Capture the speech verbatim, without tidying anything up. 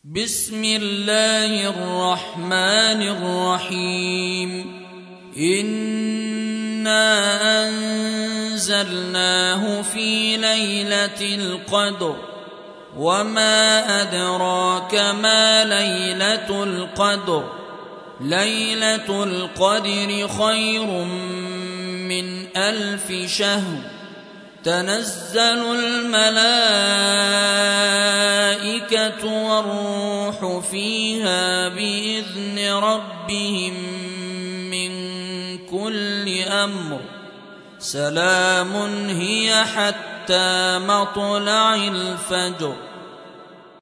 بسم الله الرحمن الرحيم. إنا أنزلناه في ليلة القدر وما أدراك ما ليلة القدر ليلة القدر خير من ألف شهر. تنزل الملائكة والروح فيها بإذن ربهم من كل أمر. سلام هي حتى مطلع الفجر.